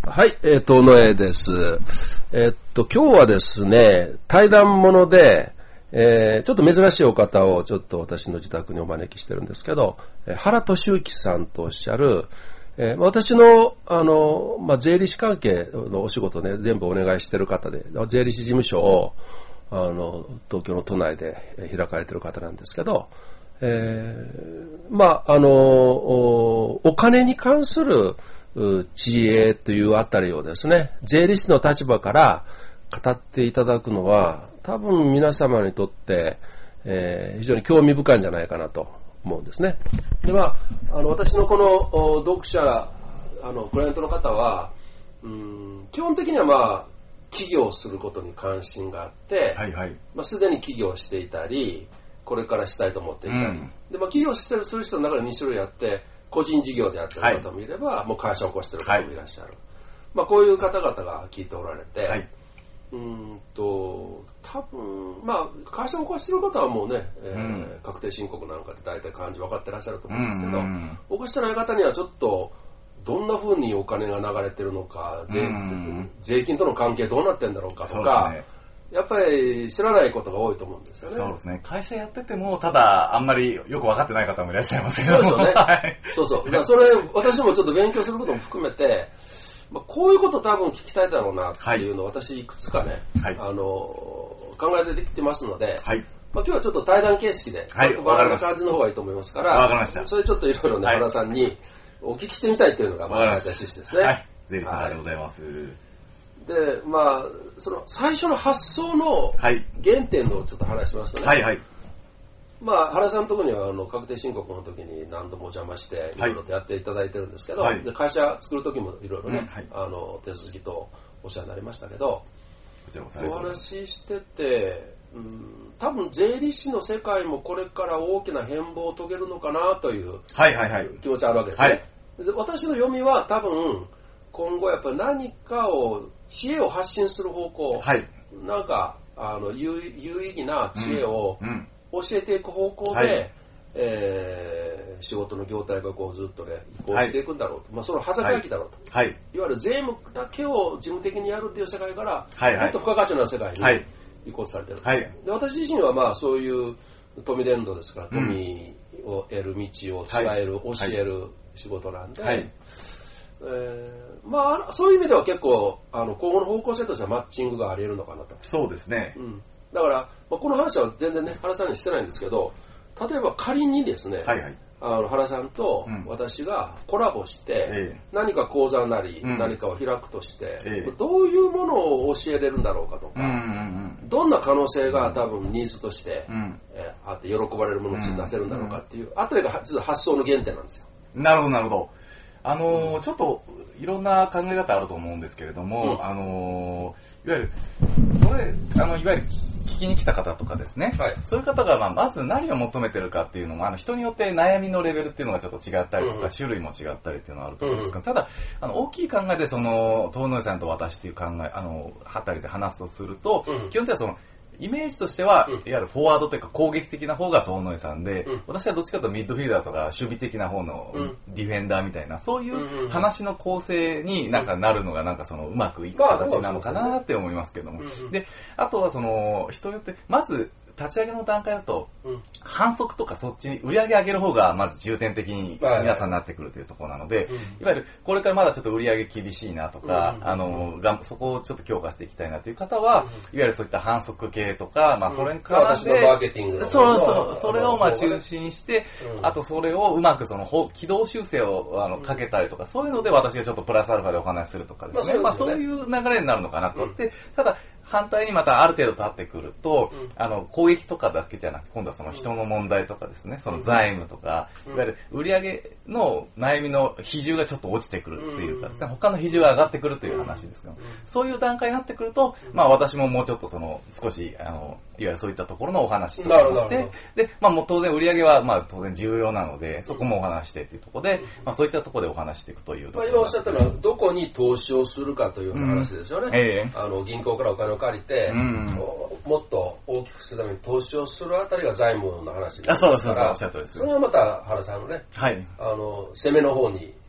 はい、野江です。今日はですね、対談もので、ちょっと珍しいお方をちょっと私の自宅にお招きしてるんですけど、原俊之さんとおっしゃる、私の、税理士関係のお仕事ね、全部お願いしてる方で、税理士事務所を、東京の都内で開かれてる方なんですけど、お金に関する知恵というあたりをですね、税理士の立場から語っていただくのは、多分皆様にとって、非常に興味深いんじゃないかなと思うんですね。で、私のこの読者、クライアントの方は、基本的には起業することに関心があって、はいはい、すでに起業していたり、これからしたいと思っていたり、で、起業する人の中で2種類あって、個人事業でやってる方もいれば、もう会社を起こしてる方もいらっしゃる。こういう方々が聞いておられて、多分、会社を起こしてる方はもうね、確定申告なんかで大体漢字分かってらっしゃると思うんですけど、起こしてない方にはちょっと、どんな風にお金が流れてるのか、税金との関係どうなってんだろうかとか、やっぱり知らないことが多いと思うんですよね。 そうですね。会社やってても、ただ、あんまりよく分かってない方もいらっしゃいますけど。 そうですよね。はい、そうそう。だからそれ、私もちょっと勉強することも含めて、こういうこと多分聞きたいだろうなっていうのを私いくつかね、考えてできてますので、今日はちょっと対談形式で、バラな感じの方がいいと思いますから、 わかりました。 それちょっといろいろね、原さんにお聞きしてみたいというのが、私ですね。 はい。税理士さんでございます。 で、その最初の発想の原点のちょっと話しますとね、原さんのところには確定申告の時に何度もお邪魔していろいろとやっていただいてるんですけど、で会社作る時もいろいろね、手続きとお世話になりましたけど、お話ししてて、多分税理士の世界もこれから大きな変貌を遂げるのかなという気持ちあるわけですね。で私の読みは多分今後やっぱり何かを知恵を発信する方向、なんか有意義な知恵を教えていく方向で、仕事の業態がこうずっとね移行していくんだろうと、その端境期だろうと、いわゆる税務だけを事務的にやるっていう世界から、もっと付加価値の世界に移行されてる、で私自身はそういう富伝道ですから、富を得る道を伝える、教える仕事なんで、そういう意味では結構今後の方向性としてはマッチングがあり得るのかなと。 そうですね。 だから、この話は全然ね原さんにしてないんですけど、例えば仮にですね、原さんと私がコラボして、何か講座なり、何かを開くとして、どういうものを教えれるんだろうかとか、どんな可能性が多分ニーズとして、あって喜ばれるものを出せるんだろうかっていう、あたりが実は発想の原点なんですよ。 なるほどなるほど。ちょっといろんな考え方あると思うんですけれども、いわゆる聞きに来た方とかですね、そういう方がまず何を求めてるかっていうのも人によって悩みのレベルっていうのがちょっと違ったりとか、種類も違ったりっていうのがあると思うんですが、ただ大きい考えで遠野さんと私っていう考えはたりで話すとすると、基本的にはイメージとしては、いわゆるフォワードというか攻撃的な方が遠野さんで、私はどっちかというとミッドフィルダーとか守備的な方のディフェンダーみたいな、そういう話の構成になるのがうまくいく形なのかなって思いますけども。で、あとは人によって、まず立ち上げの段階だと、反則とかそっちに売り上げ上げる方がまず重点的に皆さんになってくるというところなので、いわゆるこれからまだちょっと売り上げ厳しいなとか、そこをちょっと強化していきたいなという方は、いわゆるそういった反則系とか、それに関して、それを中心にして、あとそれをうまく軌道修正をかけたりとか、そういうので私がちょっとプラスアルファでお話しするとかですね、そういう流れになるのかなと思って、ただ、反対にまたある程度経ってくると、攻撃とかだけじゃなく、今度は人の問題とかですね、財務とか、いわゆる売上の悩みの比重がちょっと落ちてくるっていうかですね、他の比重が上がってくるという話ですけど、そういう段階になってくると、私ももうちょっと少し、いわゆるそういったところのお話とかをして、で、もう当然売上は当然重要なので、そこもお話してっていうところで、そういったところでお話していくというところ。 今おっしゃったのは、どこに投資をするかというような話ですよね。銀行からお金を借りて、もっと大きくするために投資をするあたりが財務の話ですから、それはまた原さんのね、攻めの方に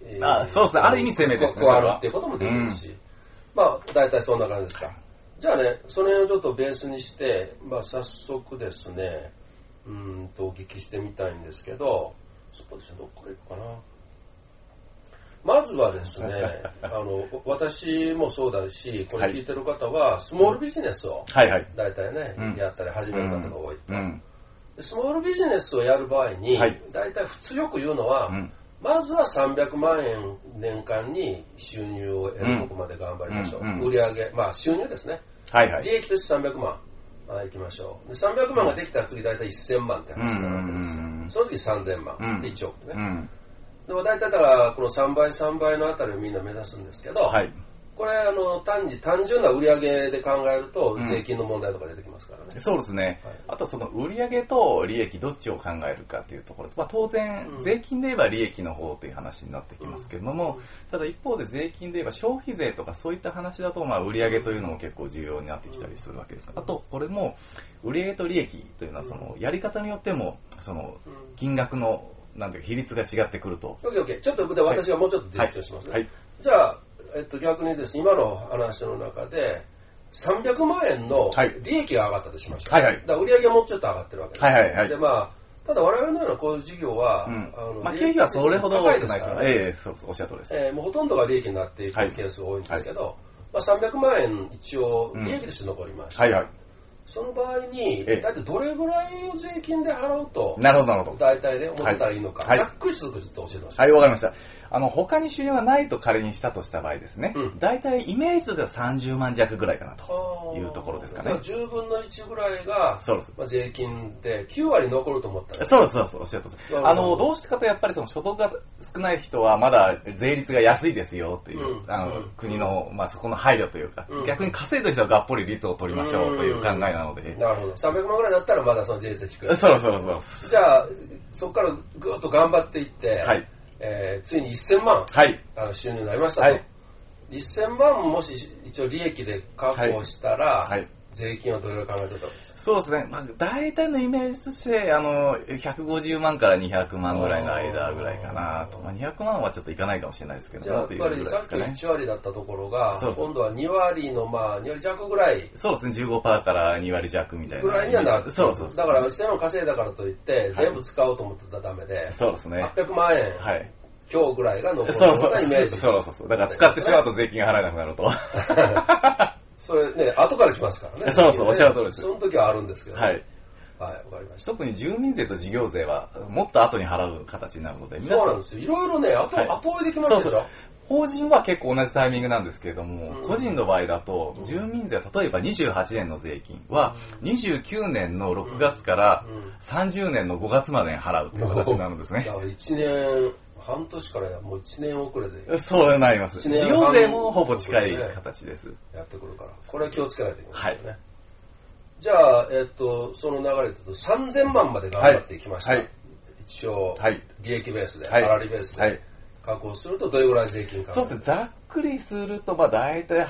そうですね。ある意味攻めですね。 加わるっていうこともできるし。まあ、大体そんな感じですか。じゃあね、その辺をちょっとベースにして、まあ、早速ですね、お聞きしてみたいんですけど、そうですね、どこから行くかな。まずはですね、私もそうだし、これ聞いてる方は、スモールビジネスを、大体ね、やったり始める方が多いと。スモールビジネスをやる場合に、大体普通よく言うのは、まずは300万円年間に収入を得るとこまで頑張りましょう。売上、まあ収入ですね。利益として300万。いきましょう。で300万ができたら次大体1000万って話になるわけですよ。その次3000万。で1億ね。でも大体だからこの3倍3倍のあたりをみんな目指すんですけど、これ単純な売上で考えると税金の問題とか出てきますからね。 そうですね。あとその売上と利益どっちを考えるかっていうところ、まあ、当然税金で言えば利益の方という話になってきますけれども、ただ一方で税金で言えば消費税とかそういった話だとまあ売上というのも結構重要になってきたりするわけです。あとこれも売上と利益というのはそのやり方によってもその金額のなんていうか比率が違ってくると。 OK。ちょっと私がもうちょっと提供しますね。じゃあ逆にですね、今の話の中で、300万円の利益が上がったとしましょう。だから売上がもうちょっと上がってるわけです。で、まあ、ただ我々のようなこういう事業は、 まあ、経費はそれほど高いですからね。そうです、おっしゃるとおりです。 もうほとんどが利益になっていくケースが多いんですけど、まあ、300万円一応利益として残りました。その場合に、だってどれぐらいを税金で払うと、大体ね、思ったらいいのか、ざっくりするとちょっと教えてほしい。 わかりました。他に収入がないと仮にしたとした場合ですね、大体イメージとしては30万弱ぐらいかなというところですかね。 10分の1ぐらいが、まあ、税金で9割残ると思ったら。 そうです、おっしゃるとおりです。どうしてかとやっぱりその所得が少ない人はまだ税率が安いですよっていう、国の、まあ、そこの配慮というか、逆に稼いだ人はがっぽり率を取りましょうという考えなので。 なるほど。300万ぐらいだったらまだその税率が低い。 そう。 じゃあ、そこからぐっと頑張っていって、ついに1000万、収入になりましたと。1000万もし一応利益で確保したら、税金はどれぐらい考えてたんですか？ そうですね。まあ、大体のイメージとして、150万から200万ぐらいの間ぐらいかなと。まあ、200万はちょっといかないかもしれないですけど、 じゃあやっぱりさっき1割だったところが、今度は2割の、まあ、2割弱ぐらい。 そうですね。15% から2割弱みたいな。 ぐらいにはなって。そう。だから1000万稼いだからといって、全部使おうと思ってたらダメで、 そうですね。 800万円。今日ぐらいが残るようなイメージ。 そう。だから使ってしまうと税金が払えなくなると。 それね、後から来ますからね。 そう、おっしゃる通りです。 その時はあるんですけど。わかりました。 特に住民税と事業税はもっと後に払う形になるので。 そうなんですよ。いろいろね、後追いできますでしょ。 法人は結構同じタイミングなんですけれども、個人の場合だと、住民税、例えば28年の税金は、29年の6月から30年の5月までに払うという形になるんですね。 だから1年、半年からもう1年遅れで。 そうなります。事業税もほぼ近い形です。 やってくるから。これは気をつけないといけないですね。じゃあ、その流れで言うと3000万まで頑張っていきました。一応、利益ベースで、粗利ベースで確保するとどれぐらい税金か。 そうですね。ざっくりすると、まあ大体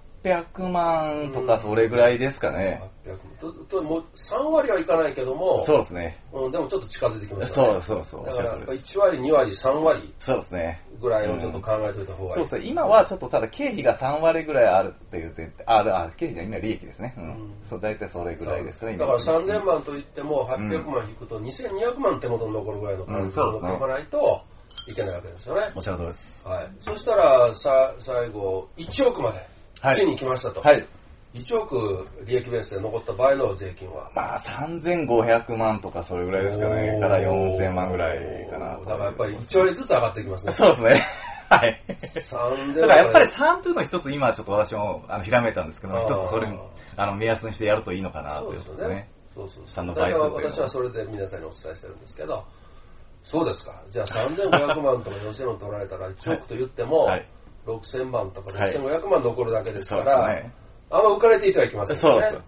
800万とかそれぐらいですかね。 800もう3割はいかないけども、 そうですね。 でもちょっと近づいてきましたね。 そう。 だから1割、2割、3割。 そうですね。 ぐらいをちょっと考えておいた方がいい。 そうですね。今はちょっとただ経費が3割ぐらいあるって言って、経費じゃ今利益ですね。そう、大体それぐらいですね。 だから3000万といっても800万引くと2200万手元に残るぐらいの感じを持っておかないといけないわけですよね。 おっしゃる通りです。 そしたら最後、1億まで。ついに来ましたと。1億利益ベースで残った場合の税金はまあ3500万とかそれぐらいですかね。から4000万ぐらいかな。 だからやっぱり1割ずつ上がっていきますね。 そうですね。だからやっぱり3というのは一つ今ちょっと私もひらめいたんですけど、一つそれ目安にしてやるといいのかなということですね。 3の倍数というのは。私はそれで皆さんにお伝えしてるんですけど、そうですか。じゃあ3500万とか4000万取られたら1億と言っても、6000万とか6500万残るだけですから、あんま浮かれていてはいけませんよね。そうです。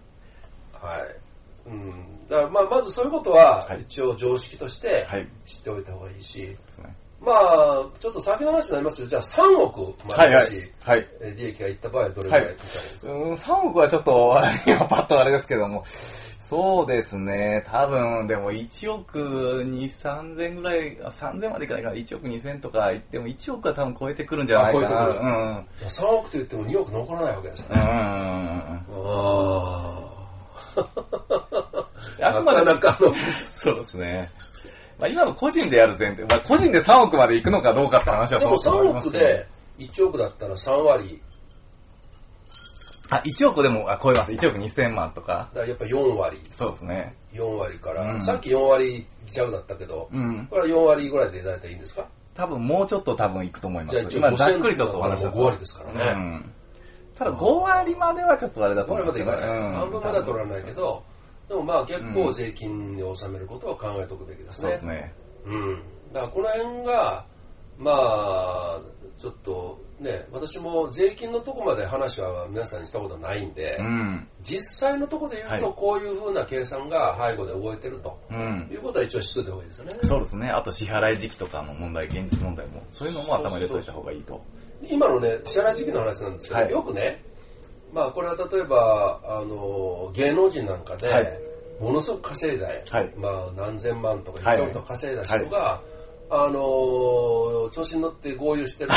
だからまずそういうことは一応常識として知っておいた方がいいし、まあちょっと先の話になりますけど、じゃあ3億までもし利益がいった場合はどれぐらいかかるんですか？ 3億はちょっと今パッとあれですけども、 そうですね。多分、でも1億2、3000ぐらい、3000までいかないから1億2000とか言っても1億は多分超えてくるんじゃないかな。 3億と言っても2億残らないわけですよね。 あくまでそうですね。今の個人でやる前提、個人で3億まで行くのかどうかって話はそうですけど。でも3億で1億だったら3割。 1億でも超えます。1億2000万とか。 だからやっぱ4割。 そうですね。 4割から、さっき4割弱だったけど、これは4割ぐらいで大体いいんですか？ 多分もうちょっと行くと思います。今ざっくりちょっとお話します。 5割ですからね。 ただ5割まではちょっとあれだと思います。 5割までいかない。半分までは取らないけど、でも結構税金に納めることは考えておくべきですね。 そうですね。 だからこの辺が、ちょっとね、私も税金のとこまで話は皆さんにしたことはないんで、実際のところで言うとこういうふうな計算が背後で動いてるということは一応知っておいた方がいいですよね。 そうですね。あと支払い時期とかの問題、現実問題も、そういうのも頭に入れておいた方がいいと。 今のね、支払い時期の話なんですけど、よくね、これは例えば芸能人なんかでものすごく稼いだ、何千万とか1億とか稼いだ人が、調子に乗って合流してる。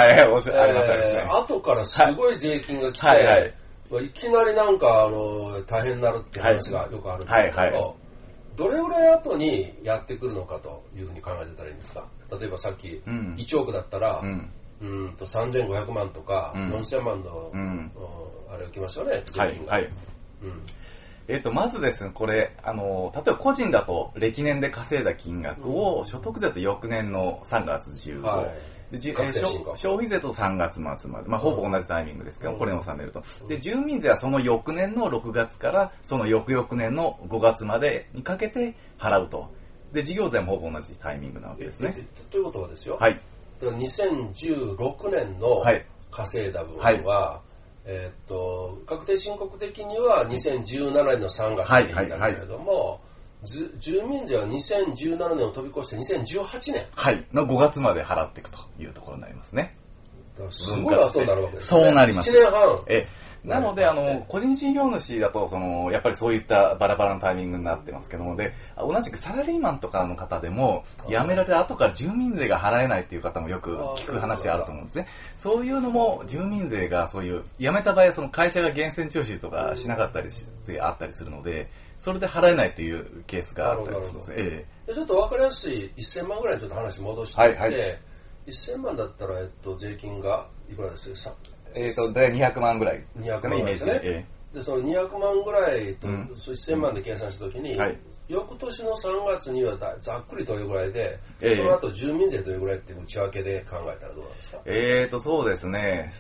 後からすごい税金が来て、いきなりなんか大変になるっていう話がよくあるんですけど、どれぐらい後にやってくるのかというふうに考えてたらいいんですか？例えばさっき1億だったら、3500万とか4000万の、あれが来ましたよね、税金が。 まずですね、これ、例えば個人だと歴年で稼いだ金額を所得税と翌年の3月15、消費税と3月末まで、ほぼ同じタイミングですけど、これを納めると。で、住民税はその翌年の6月からその翌々年の5月までにかけて払うと。で、事業税もほぼ同じタイミングなわけですね。 ということはですよ、2016年の稼いだ分は、確定申告的には2017年の3月でいいんだけれども、住民税は2017年を飛び越して2018年の5月まで払っていくというところになりますね。 すごい後になるわけですね。 そうなります。 1年半。 なので、個人事業主だと、やっぱりそういったバラバラのタイミングになってますけども、で、同じくサラリーマンとかの方でも、辞められた後から住民税が払えないっていう方もよく聞く話があると思うんですね。そういうのも、住民税がそういう、辞めた場合はその会社が源泉徴収とかしなかったりしてあったりするので、それで払えないっていうケースがあったりするんですね。 ちょっと分かりやすい1000万ぐらいちょっと話戻していて、1000万だったら、税金がいくらですか？ 大体200万ぐらいですかね、イメージで。で、その200万ぐらいと1000万で計算したときに、翌年の3月にはざっくりどれぐらいで、その後住民税どれぐらいっていう内訳で考えたらどうなんですか？ そうですね。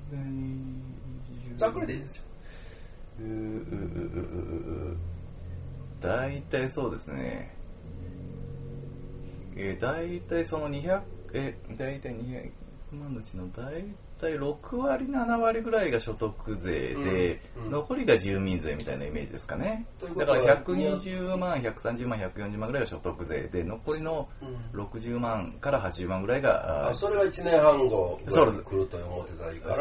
ざっくりでいいですよ。 大体そうですね。大体その200、大体200万のうちの大体6割、7割ぐらいが所得税で、残りが住民税みたいなイメージですかね。だから120万、130万、140万ぐらいが所得税で、残りの60万から80万ぐらいが。 それが1年半後ぐらいに来ると思ってたらいいから、だ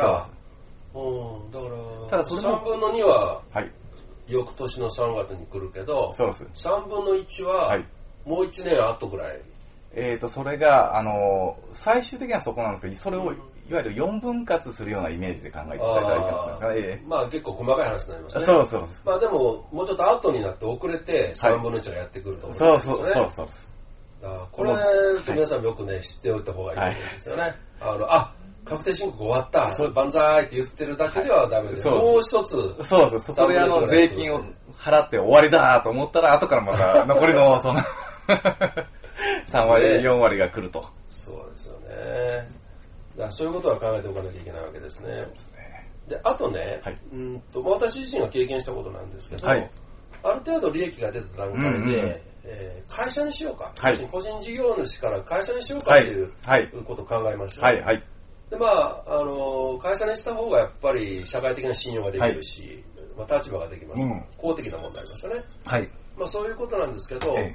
から3分の2は翌年の3月に来るけど、3分の1はもう1年後ぐらい。 それが、最終的にはそこなんですけど、それをいわゆる4分割するようなイメージで考えていただいたらいいかもしれないですかね。 結構細かい話になりますね。 そうでも、もうちょっと後になって遅れて3分の1がやってくると思うんですよね。 そうです。 これ、皆さんよくね、知っておいた方がいいんですよね。確定申告終わった、万歳って言ってるだけではダメで、もう一つ。 それ税金を払って終わりだと思ったら、後からまた残りの、3割、4割が来ると。 そうですよね。そういうことは考えておかなきゃいけないわけですね。で、あとね、私自身が経験したことなんですけど、ある程度利益が出た段階で、会社にしようか、個人事業主から会社にしようかっていうことを考えました。で、会社にした方がやっぱり社会的な信用ができるし、立場ができます。公的なものになりますよね。そういうことなんですけど、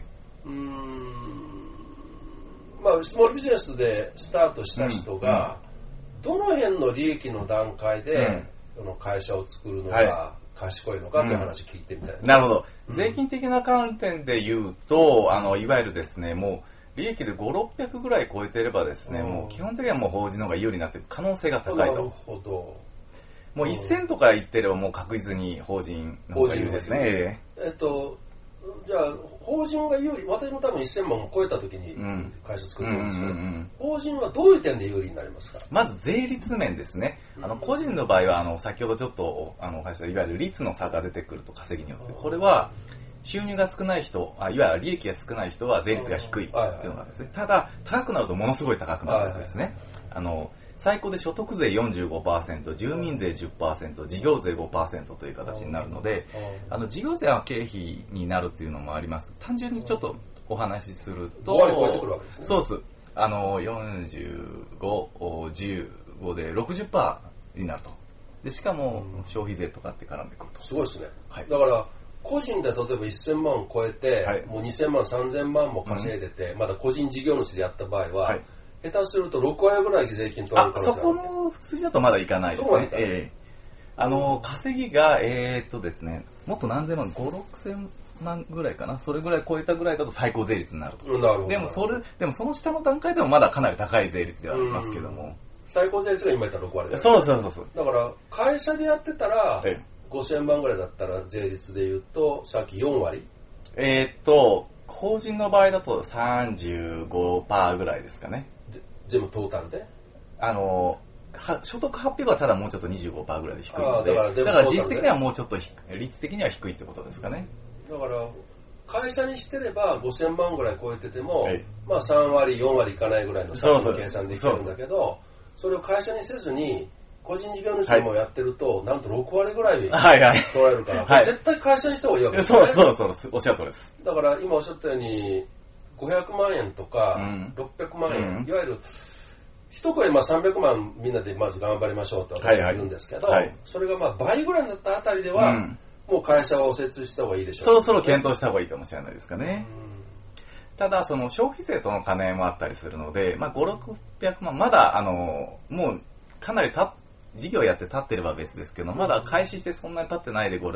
スモールビジネスでスタートした人が、どの辺の利益の段階で、会社を作るのが賢いのかという話を聞いてみたいです、 なるほど。税金的な観点で言うと、いわゆるですね、もう利益で5、600ぐらい超えていればですね、もう基本的にはもう法人の方が有利になっている可能性が高いと。 なるほど。 もう1000とか言ってればもう確実に法人の方が有利ですね。 じゃあ、法人が有利、私も多分1000万を超えた時に会社作ってるんですけど、法人はどういう点で有利になりますか？ まず税率面ですね。個人の場合は、先ほどちょっと、お話したいわゆる率の差が出てくると稼ぎによって、これは、収入が少ない人、いわゆる利益が少ない人は税率が低いっていうのがですね。ただ、高くなるとものすごい高くなるわけですね。最高で所得税 45%、住民税 10%、事業税 5% という形になるので、事業税は経費になるっていうのもあります。単純にちょっとお話しすると、 5割超えてくるわけですね。 そうです。45、15で 60% になると。で、しかも消費税とかって絡んでくると。 すごいですね。はい、だから、個人で例えば1000万を超えて、はい、もう2000万、3000万も稼いでて、まだ個人事業主でやった場合は、はい、下手すると6割ぐらい税金取られる可能性がある。 そこも普通だとまだいかないですね。稼ぎが、ですね、もっと何千万、5、6000万ぐらいかな。それぐらい超えたぐらいだと最高税率になると。 なるほど。 でもその下の段階でもまだかなり高い税率ではありますけども。 最高税率が今言ったら6割だ、ね。 そう。 だから、会社でやってたら、5000万ぐらいだったら税率で言うと、さっき4割？ 法人の場合だと 35% ぐらいですかね。 全部トータルで所得発表はただもうちょっと 25% ぐらいで低いので、だから実質的にはもうちょっと率的には低いってことですかね。 だから会社にしてれば5000万ぐらい超えてても、まあ3割4割いかないぐらいの差に計算できるんだけど、それを会社にせずに個人事業主もやってると、なんと6割ぐらい取られるから、絶対会社にした方がいいわけですよね。 そうおっしゃる通りです。 だから今おっしゃったように500万円とか600万円、いわゆる一声300万みんなでまず頑張りましょうって私は言うんですけど、それがまあ倍ぐらいになったあたりでは、もう会社を設立した方がいいでしょう、 そろそろ検討した方がいいかもしれないですかね。ただその消費税との兼ねもあったりするので、5、600万まだもうかなり事業やって立ってれば別ですけど、まだ開始してそんなに経ってないで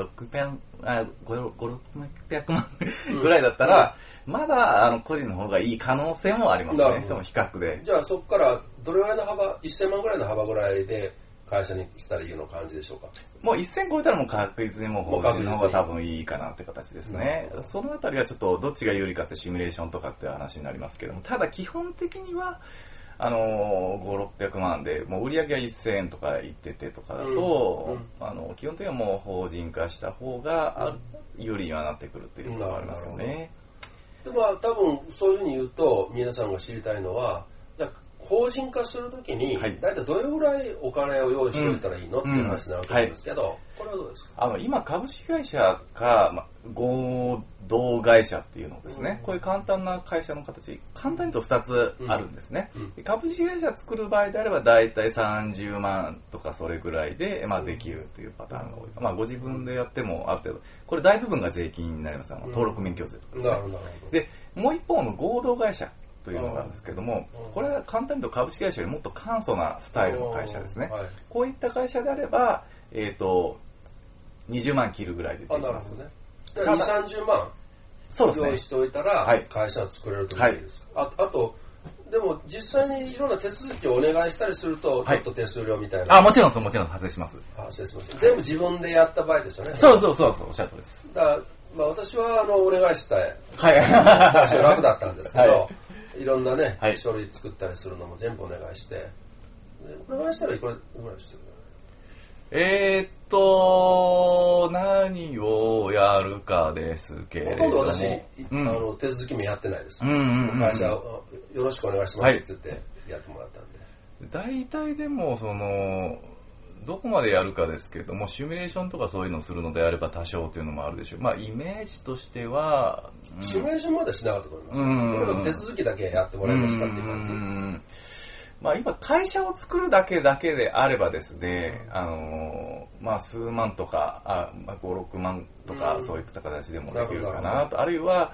5、600万ぐらいだったら、まだ個人の方がいい可能性もありますね、その比較で。 じゃあそこからどれぐらいの幅、1000万ぐらいの幅ぐらいで会社にしたらいいような感じでしょうか？ もう1000超えたらもう確実にもう法人の方が多分いいかなって形ですね。そのあたりはちょっとどっちが有利かってシミュレーションとかって話になりますけども、ただ基本的には5、600万で、もう売り上げが1000円とか言っててとかだと、基本的にはもう法人化した方が有利にはなってくるっていうところがありますよね。 でも多分そういうふうに言うと、皆さんが知りたいのは、法人化するときに、大体どれぐらいお金を用意しておいたらいいのっていう話になると思うんですけど、これはどうですか？ 今、株式会社か、合同会社っていうのですね、こういう簡単な会社の形、簡単に言うと2つあるんですね。株式会社作る場合であれば、大体30万とかそれぐらいで、できるっていうパターンが多い。ご自分でやってもある程度、これ大部分が税金になります。登録免許税とかですね。 なるほど。 で、もう一方の合同会社というのがあるんですけども、これは簡単に言うと株式会社よりもっと簡素なスタイルの会社ですね。こういった会社であれば、20万切るぐらいでできます。 なるほどね。2、30万用意しておいたら会社を作れるということですか？あと、でも実際にいろんな手続きをお願いしたりすると、ちょっと手数料みたいな。 もちろん発生します。 発生します。全部自分でやった場合ですよね。 そう、おっしゃる通りです。 だから私はお願いしたい。私は楽だったんですけど、いろんなね、書類作ったりするのも全部お願いして、お願いしたらいくらぐらいしてる？ 何をやるかですけれども。 ほとんど私、手続きもやってないです。会社よろしくお願いしますって言ってやってもらったんで。 大体でも、どこまでやるかですけれども、シミュレーションとかそういうのをするのであれば多少というのもあるでしょう。イメージとしては、 シミュレーションまでしなかったと思います。とにかく手続きだけやってもらいましたっていう感じ。 今、会社を作るだけであればですね、数万とか、5、6万とか、そういった形でもできるかなと。あるいは、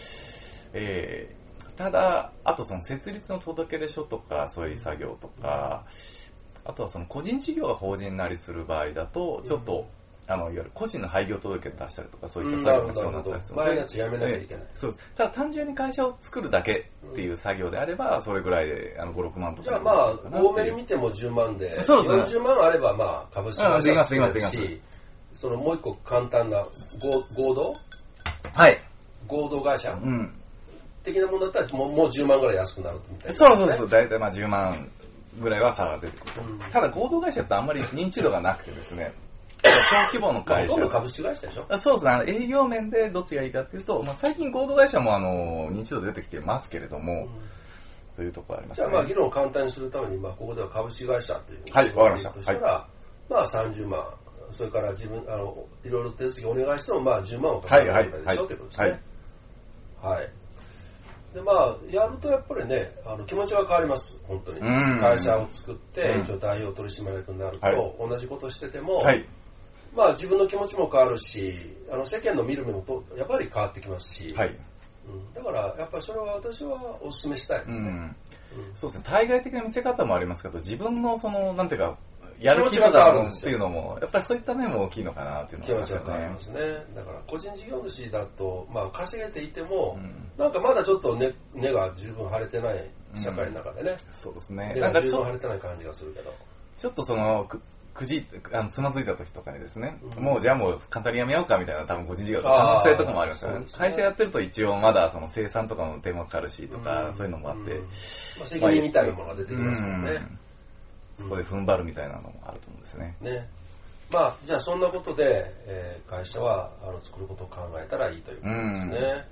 ただ、あと設立の届出書とか、そういう作業とか、あとは個人事業が法人なりする場合だと、ちょっといわゆる個人の廃業届を出したりとか、そういった作業が必要になったりするので、 前のやつやめなきゃいけない。 そうです。ただ単純に会社を作るだけっていう作業であれば、それぐらいで5、6万とか。 じゃあまあ、多めに見ても10万で、そうですね、40万あればまあ、株式会社を作れるし、そのもう一個簡単な合同はい。 合同会社、的なものだったらもう10万ぐらい安くなるみたいな、 そうそうそう。大体まあ10万ぐらいは差が出てくる。ただ合同会社ってあんまり認知度がなくてですね、小規模の会社。 ほとんど株式会社でしょ？ そうですね。営業面でどっちがいいかっていうと、最近合同会社も認知度出てきてますけれども、というところありますね。 じゃあ議論を簡単にするために、ここでは株式会社というはい、わかりました。 としたら、30万、それから自分、いろいろ手続きお願いしても、10万をかかるわけでしょということですね。はい。で、やるとやっぱりね、気持ちが変わります、本当に。会社を作って、一応代表取締役になると、同じことしてても、自分の気持ちも変わるし、世間の見る目もやっぱり変わってきますし、だからやっぱりそれは私はお勧めしたいですね。 そうですね。対外的な見せ方もありますけど、自分のなんていうか、やる気が変わるっていうのも、やっぱりそういった面も大きいのかなっていうのは気持ちが変わりますね。だから個人事業主だと、稼げていても、なんかまだちょっと根が十分張れてない社会の中でね。 そうですね。 根が十分張れてない感じがするけど。 ちょっとつまずいた時とかにですね、じゃあもう簡単にやめようかみたいな多分個人事業の可能性とかもありますよね。会社やってると一応まだ生産とかの手もかかるしとか、そういうのもあって。 責任みたいなものが出てきますよね。 そこで踏ん張るみたいなのもあると思うんですね。 じゃあそんなことで、会社は作ることを考えたらいいということですね。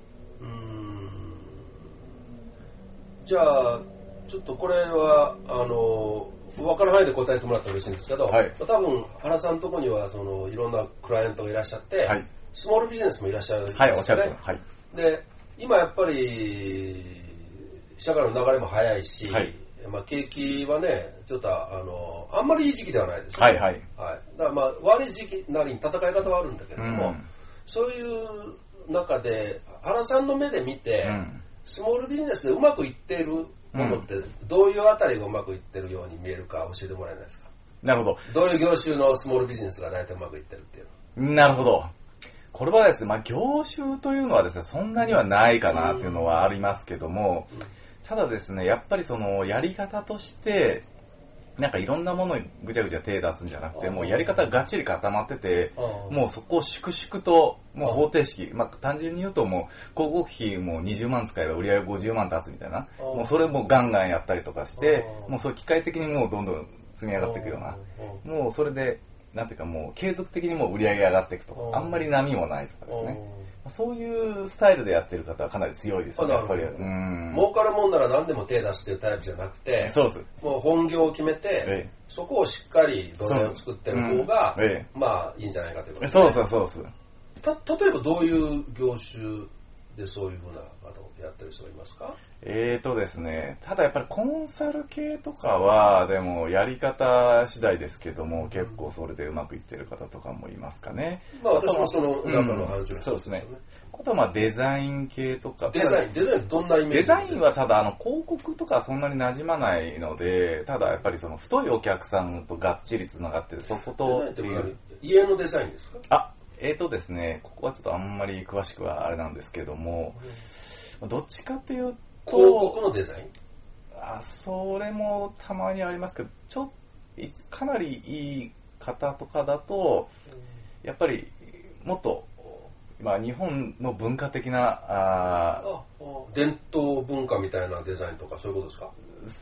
じゃあちょっとこれは分からないで答えてもらったら嬉しいんですけど、多分原さんのところにはいろんなクライアントがいらっしゃって、スモールビジネスもいらっしゃるんですよね。 おっしゃると。 で、今やっぱり社会の流れも早いし、景気はね、ちょっとあんまりいい時期ではないですね。だから悪い時期なりに戦い方はあるんだけれども、そういう中で原さんの目で見て、スモールビジネスでうまくいっているものってどういうあたりがうまくいってるように見えるか教えてもらえないですか？ なるほど。 どういう業種のスモールビジネスが大体うまくいってるっていうの？ なるほど。これはですね、業種というのはですね、そんなにはないかなっていうのはありますけども、ただですね、やっぱりやり方として、なんかいろんなものにぐちゃぐちゃ手出すんじゃなくて、もうやり方ががっちり固まってて、もうそこを粛々と、もう方程式、単純に言うともう広告費も20万使えば売り上げ50万立つみたいな、もうそれもガンガンやったりとかして、もうそう機械的にもうどんどん積み上がっていくような、もうそれで、なんていうかもう継続的にもう売り上げ上がっていくと、あんまり波もないとかですね。そういうスタイルでやってる方はかなり強いですね、やっぱり。 儲かるもんなら何でも手出してるタイプじゃなくて、 そうです。 もう本業を決めて、そこをしっかり土台を作ってる方が、いいんじゃないかということですね。 そうです。 例えばどういう業種でそういうふうな方をやってる人がいますか？ ですね、ただやっぱりコンサル系とかは、でもやり方次第ですけども、結構それでうまくいってる方とかもいますかね。 私もその中の範疇の人ですね。 あとはデザイン系とか。 デザインどんなイメージ？ デザインはただ広告とかそんなに馴染まないので、ただやっぱり太いお客さんとがっちりつながってる、そことっていう。 家のデザインですか？ ですね、ここはちょっとあんまり詳しくはあれなんですけども、どっちかというと、 広告のデザイン？ それもたまにありますけど、かなりいい方とかだと、やっぱりもっと、日本の文化的な伝統文化みたいなデザインとかそういうことですか？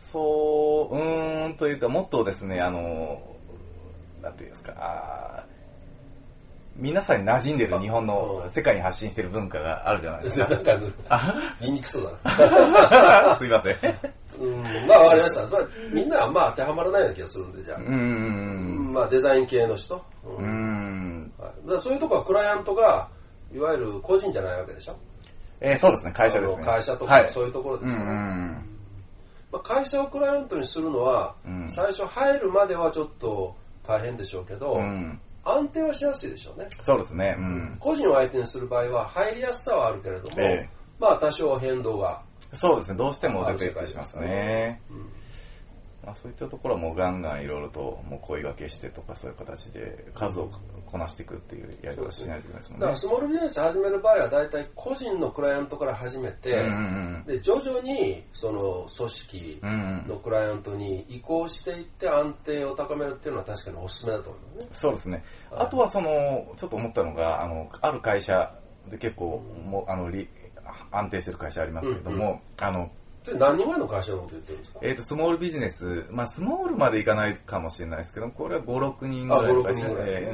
というかもっとですね、なんていうんですか、皆さんに馴染んでる日本の世界に発信してる文化があるじゃないですか。 なんか言いにくそうだな。 すいません。 わかりました。みんなは当てはまらないような気がするんで、じゃあ。デザイン系の人。そういうとこはクライアントがいわゆる個人じゃないわけでしょ？ そうですね、会社ですね。 会社とかそういうところですよね。会社をクライアントにするのは、最初入るまではちょっと大変でしょうけど、安定はしやすいでしょうね。 そうですね。 個人を相手にする場合は入りやすさはあるけれども、多少変動が。 そうですね、どうしても出てきてしますね。そういったところはもうガンガンいろいろともう声掛けしてとかそういう形で数をこなしていくっていうやり方しないといけないですもんね。 だからスモールビジネス始める場合は大体個人のクライアントから始めて、で徐々にその組織のクライアントに移行していって安定を高めるっていうのは確かにおすすめだと思いますね。 そうですね。あとはちょっと思ったのがある会社で結構安定してる会社ありますけども、 何人ぐらいの会社のこと言ってるんですか？ スモールビジネス、スモールまでいかないかもしれないですけど、これは5、6人ぐらいの会社で、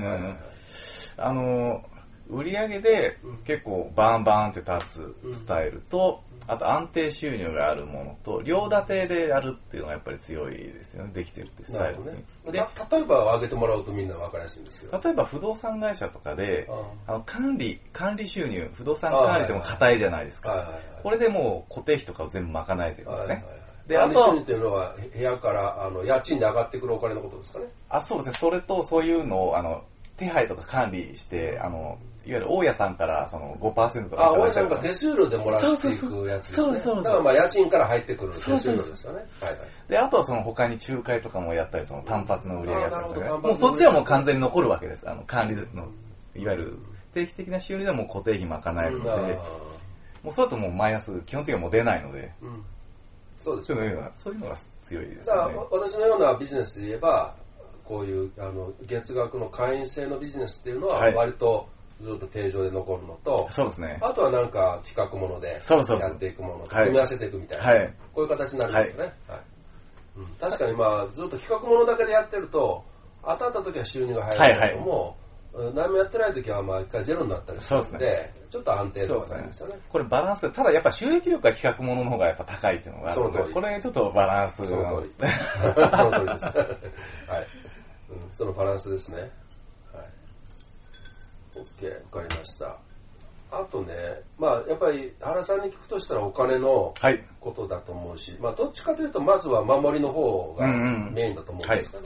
売り上げで結構バンバンって立つスタイルと、あと安定収入があるものと、両立てでやるっていうのがやっぱり強いですよね、できてるってスタイルに。 で、例えば挙げてもらうとみんな分かりやすいんですけど。 例えば不動産会社とかで、管理収入、不動産管理でも硬いじゃないですか。これでもう固定費とかを全部賄えてるんですね。 で、管理収入っていうのは部屋から家賃で上がってくるお金のことですかね。 そうですね。それとそういうのを手配とか管理して、いわゆる大家さんから5% とか。 大家さんが手数料でもらっていくやつですね。だから家賃から入ってくる手数料ですよね。 で、あとは他に仲介とかもやったり、単発の売り上げやったりですね。もうそっちはもう完全に残るわけです。管理の、いわゆる定期的な収入でも固定費賄えるので、もうそれだともうマイナス、基本的にはもう出ないので、 そうですね。 そういうのが強いですね。 だから私のようなビジネスで言えば、こういう月額の会員制のビジネスっていうのは割とずっと定常で残るのと、 そうですね。 あとはなんか企画ものでやっていくものと組み合わせていくみたいな、こういう形になりますよね。確かにずっと企画ものだけでやってると、当たった時は収入が入るけども、何もやってない時は一回ゼロになったりするので、ちょっと安定度がないんですよね。 これバランスで、ただやっぱ収益力は企画ものの方がやっぱ高いっていうのがあるので、これちょっとバランス。 その通り。その通りです。はい。そのバランスですね。はい。OK、わかりました。あとね、やっぱり原さんに聞くとしたらお金のことだと思うし、どっちかというとまずは守りの方がメインだと思うんですけ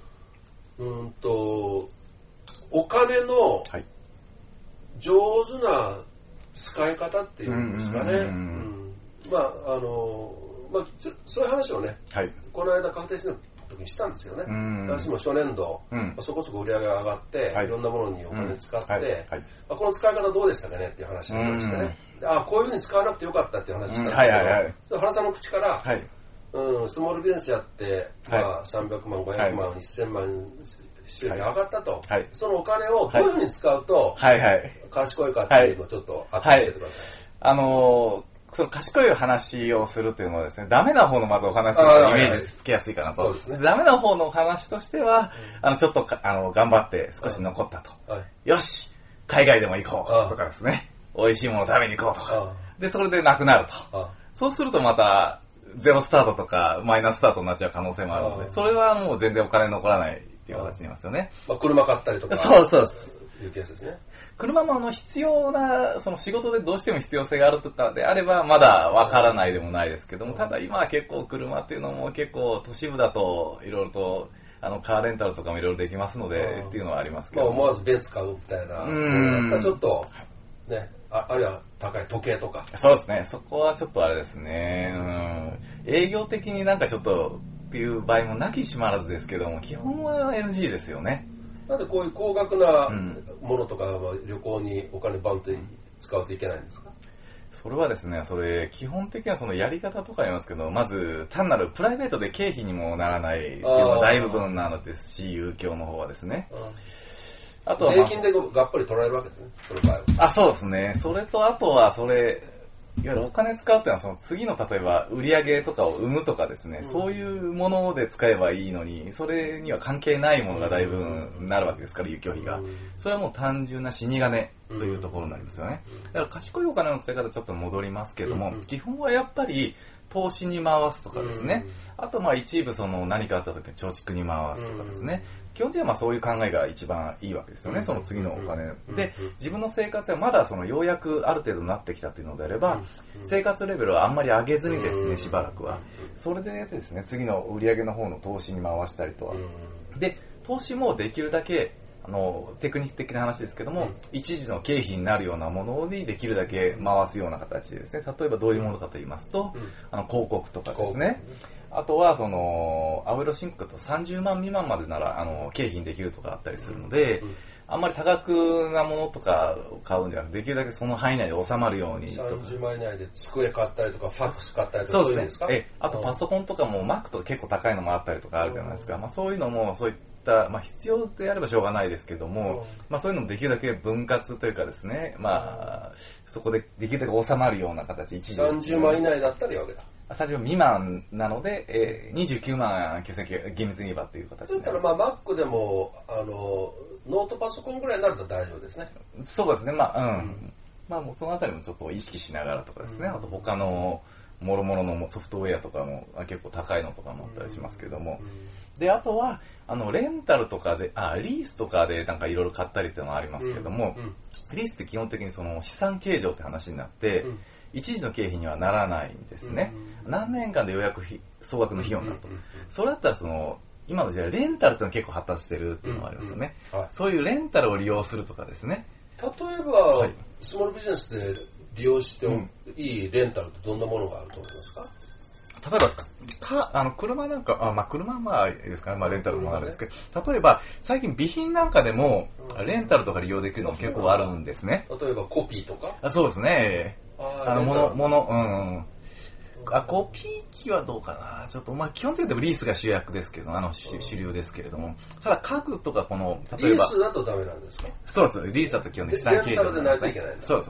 ど、お金の上手な使い方っていうんですかね。そういう話をね、この間確定申告の時にしたんですけどね。私も初年度、そこそこ売り上げが上がって、いろんなものにお金使って、この使い方どうでしたかねっていう話をしてね。こういうふうに使わなくてよかったっていう話をしたんですけど、原さんの口から、スモールビジネスやって、300万、500万、1000万、収入上がったと、そのお金をどういうふうに使うと賢いかっていうのをちょっと教えてください。 その賢い話をするというのはですね、ダメな方のまずお話がイメージつけやすいかなと。ダメな方のお話としては、ちょっと頑張って少し残ったと。よし海外でも行こうとかですね、美味しいものを食べに行こうとか。で、それでなくなると。そうするとまた、ゼロスタートとかマイナススタートになっちゃう可能性もあるので、それはもう全然お金残らないっていう形になりますよね。 車買ったりとか。 そうです。 いうケースですね。 車も必要な、その仕事でどうしても必要性があるとかであれば、まだわからないでもないですけども、ただ今は結構車っていうのも結構都市部だといろいろと、カーレンタルとかもいろいろできますので、っていうのはありますけど。 思わずベンツ買うみたいな。ちょっと、ね、あるいは高い時計とか。 そうですね。そこはちょっとあれですね。営業的になんかちょっとっていう場合もなきしまらずですけども、基本は NG ですよね。 なんでこういう高額なものとか旅行にお金バンと使うといけないんですか？ それはですね、基本的にはそのやり方とかありますけど、まず単なるプライベートで経費にもならないっていうのは大部分なのですし、遊興の方はですね。 あとは税金でがっぽり取られるわけですね、その場合は。 そうですね。それとあとはいわゆるお金使うっていうのはその次の例えば売り上げとかを生むとかですね、そういうもので使えばいいのに、それには関係ないものがだいぶなるわけですから、遊興費が。それはもう単純な死に金というところになりますよね。だから賢いお金の使い方ちょっと戻りますけども、基本はやっぱり投資に回すとかですね、あと一部何かあった時に貯蓄に回すとかですね、基本的にはそういう考えが一番いいわけですよね、その次のお金で。自分の生活はまだようやくある程度なってきたっていうのであれば、生活レベルはあんまり上げずにですね、しばらくはそれでですね、次の売り上げの方の投資に回したりとは。で、投資もできるだけテクニック的な話ですけども、一時の経費になるようなものにできるだけ回すような形でですね、例えばどういうものかと言いますと、広告とかですね、 あとは、青色申告だと30万未満までなら、経費にできるとかあったりするので、あんまり多額なものとかを買うんじゃなくて、できるだけその範囲内で収まるように。 30万以内で机買ったりとか、ファックス買ったりとか、そういうのですか？ あとパソコンとかも Mac とか結構高いのもあったりとかあるじゃないですか。そういうのも、そういった、必要であればしょうがないですけども、そういうのもできるだけ分割というかですね、そこでできるだけ収まるような形、 30万以内だったらいいわけだ。 30万未満なので、29万9000厳密に言えばっていう形になります。 だからMac でも、ノートパソコンぐらいになると大丈夫ですね。 そうですね、もうそのあたりもちょっと意識しながらとかですね、あと他の諸々のソフトウェアとかも結構高いのとかもあったりしますけども、で、あとは、レンタルとかで、リースとかでなんかいろいろ買ったりっていうのがありますけども、リースって基本的にその資産計上って話になって、一時の経費にはならないんですね。何年間でようやく総額の費用になると。それだったら今の時代レンタルっていうのは結構発達してるっていうのがありますよね。そういうレンタルを利用するとかですね。 例えば、スモールビジネスで利用していいレンタルってどんなものがあると思いますか？ 例えば、車なんか、車はですかね、レンタルもあるんですけど、例えば、最近備品なんかでも、レンタルとか利用できるのも結構あるんですね。 例えばコピーとか？ そうですね。コピー機はどうかな。ちょっと、基本的にはリースが主役ですけど、主流ですけれども、ただ家具とか例えば。リースだとダメなんですか？ そうです。リースだと基本的に資産計上レンタルでないといけないんだ。 そう。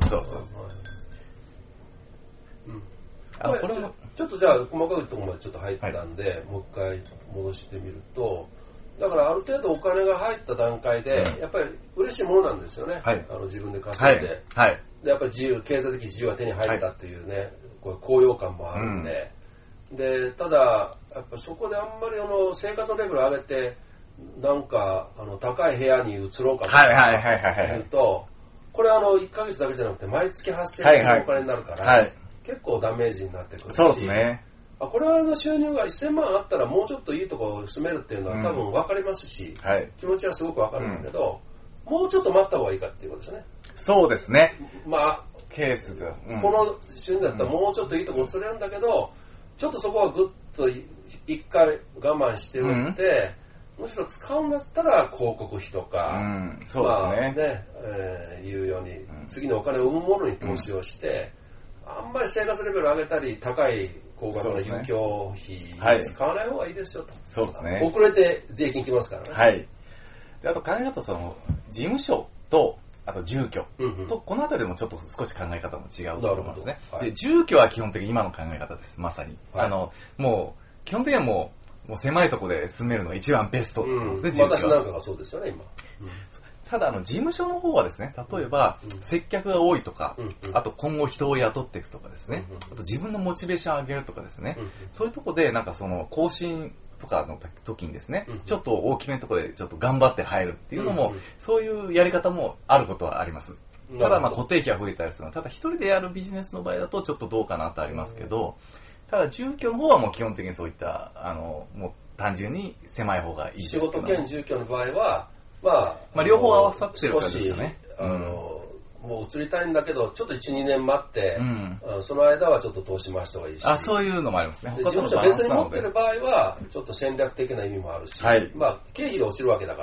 これもちょっとじゃあ細かいところまでちょっと入ったんで、もう一回戻してみると、だからある程度お金が入った段階で、やっぱり嬉しいものなんですよね。自分で稼いで。で、やっぱり経済的自由が手に入ったっていうね、こう高揚感もあるんで、で、ただ、やっぱそこであんまり生活のレベルを上げて、なんか高い部屋に移ろうかというと、これ1ヶ月だけじゃなくて毎月発生するお金になるから、結構ダメージになってくるし、 そうですね。 これは収入が1000万あったらもうちょっといいとこ住めるっていうのは多分分かりますし、気持ちはすごく分かるんだけど、もうちょっと待った方がいいかっていうことですよね。 そうですね。ケースで、 この収入だったらもうちょっといいとこ移れるんだけど、ちょっとそこはぐっと一回我慢しておいて、むしろ使うんだったら広告費とか、 そうですね。 いうように、次のお金を生むものに投資をして、あんまり生活レベルを上げたり、高い高額な遊興費使わない方がいいですよと。 そうですね。 遅れて税金きますからね。 であと考え方事務所と、あと住居と、このあたりでもちょっと少し考え方も違うと思いますね。で、住居は基本的に今の考え方です、まさに。もう、基本的にはもう狭いところで住めるのが一番ベストですね、 私なんかがそうですよね、今。 ただ、事務所の方はですね、例えば、接客が多いとか、あと今後人を雇っていくとかですね、あと自分のモチベーションを上げるとかですね、そういうところで、なんか更新とかの時にですね、ちょっと大きめのところでちょっと頑張って入るっていうのも、そういうやり方もあることはあります。ただ、固定費が増えたりするのは、ただ一人でやるビジネスの場合だとちょっとどうかなとありますけど、ただ住居の方はもう基本的にそういった、もう単純に狭い方がいい。 仕事兼住居の場合は、 両方合わさってるからですよね。 もう移りたいんだけど、ちょっと1、2年待って、その間はちょっと投資回した方がいいし。 そういうのもありますね。 事務所別に持ってる場合は、ちょっと戦略的な意味もあるし、経費で落ちるわけだから、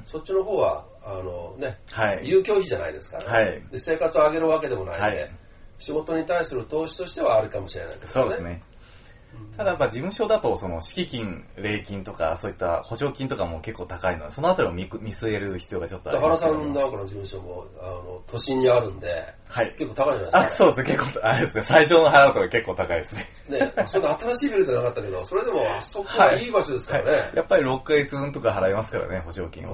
そっちの方は、遊興費じゃないですからね。で生活を上げるわけでもないので、仕事に対する投資としてはあるかもしれないですね。 そうですね。ただ、事務所だと、敷金、礼金とか、そういった保証金とかも結構高いので、そのあたりを見据える必要がちょっとあります。 原さんなんかの事務所も、都心にあるんで、結構高いじゃないですか。 そうですね、結構、あれですね、最初の払うとか結構高いですね。 そんな新しいビルじゃなかったけど、それでも、あそこはいい場所ですからね。 やっぱり6ヶ月分とか払いますからね、保証金は。